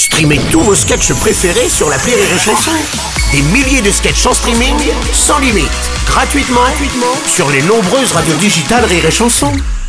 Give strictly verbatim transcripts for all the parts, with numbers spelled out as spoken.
Streamez tous vos sketchs préférés sur l'appli Rire et Chanson. Des milliers de sketchs en streaming, sans limite, gratuitement, gratuitement sur les nombreuses radios digitales Rire et Chanson.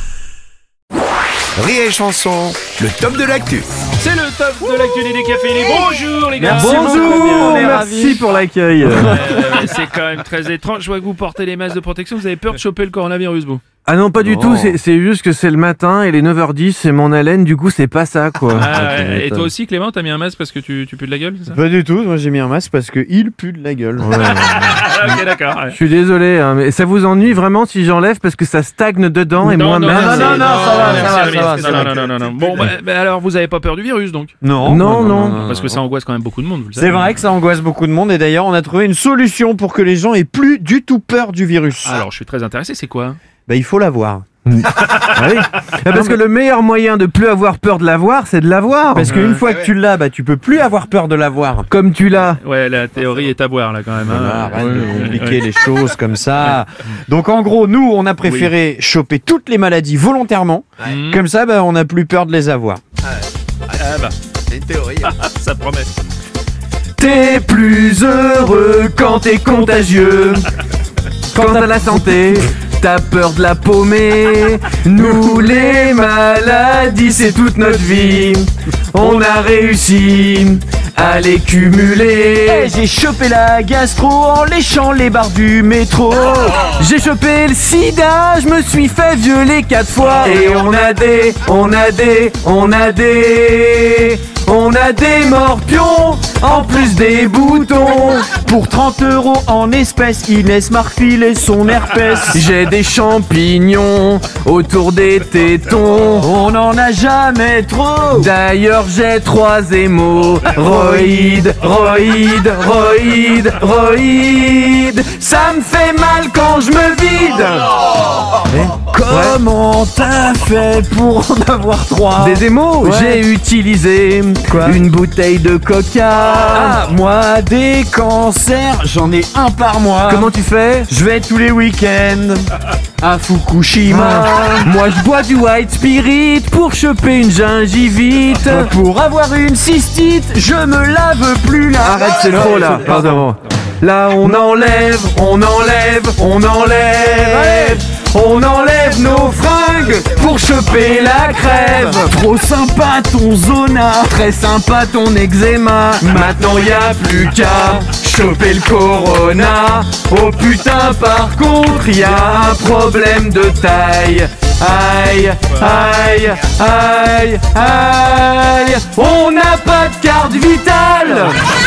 Rire et Chanson, le top de l'actu. C'est le top de l'actu des décaféinés. Bonjour les gars. Merci Bonjour, merci pour l'accueil. Euh, c'est quand même très étrange. Je vois que vous portez les masques de protection. Vous avez peur de choper le coronavirus, vous? Ah non, pas du tout, c'est, c'est juste que c'est le matin et les neuf heures dix, c'est mon haleine, du coup c'est pas ça quoi. Ah, ouais. Et toi aussi Clément, t'as mis un masque parce que tu, tu pues de la gueule, c'est ça? Pas du tout, moi j'ai mis un masque parce que il pue de la gueule. Ouais, ouais. Ok, d'accord. Ouais. Je suis désolé, hein, mais ça vous ennuie vraiment si j'enlève parce que ça stagne dedans et Non, moi non, même. non, non, non, non, ça va, merci, ça va, merci, ça va, non, ça non, va. non, non, non. Bon, bah, bah, alors vous avez pas peur du virus donc? Non, Non, non. Parce que ça angoisse quand même beaucoup de monde, vous le savez. C'est vrai que ça angoisse beaucoup de monde et d'ailleurs on a trouvé une solution pour que les gens aient plus du tout peur du virus. Alors je suis très intéressé, c'est quoi? Bah il faut l'avoir. Ah oui. Ah, parce que le meilleur moyen de plus avoir peur de l'avoir, c'est de l'avoir. Parce qu'une fois que tu l'as, bah tu peux plus avoir peur de l'avoir. Comme tu l'as. Ouais, la théorie est à boire là quand même. Hein. Voilà, arrête Ouais, de ouais, compliquer ouais. les choses comme ça. Donc en gros, nous on a préféré choper toutes les maladies volontairement. Mmh. Comme ça, bah on n'a plus peur de les avoir. Ah bah, C'est une théorie. ça promet. T'es plus heureux quand t'es contagieux. Quand t'as la santé, t'as peur de la paumer. Nous les maladies, c'est toute notre vie. On a réussi à les cumuler. Hey, j'ai chopé la gastro en léchant les barres du métro. J'ai chopé le sida, je me suis fait violer quatre fois. Et on a des, on a des, on a des, on a des morpions, en plus des boutons. Pour trente euros en espèces, Inès m'a refilé son herpès. J'ai des champignons autour des tétons. On n'en a jamais trop. D'ailleurs j'ai trois hémorroïdes, roïdes, roïdes, roïdes. Ça me fait mal quand je me vide. Comment t'as fait pour en avoir trois? Des émos, Ouais. j'ai utilisé Quoi une bouteille de coca. Ah, moi des cancers, j'en ai un par mois. Comment tu fais? Je vais tous les week-ends à Fukushima. Ah, moi je bois du white spirit pour choper une gingivite. Pour avoir une cystite, je me lave plus là. Arrête, c'est trop là. Pardon. Là on enlève, on enlève, on enlève. On enlève nos fringues pour choper la crève. Trop sympa ton zona. Très sympa ton eczéma. Maintenant y a plus qu'à choper le corona. Oh putain, par contre y a un problème de taille. Aïe, aïe, aïe, aïe. On n'a pas de carte vitale.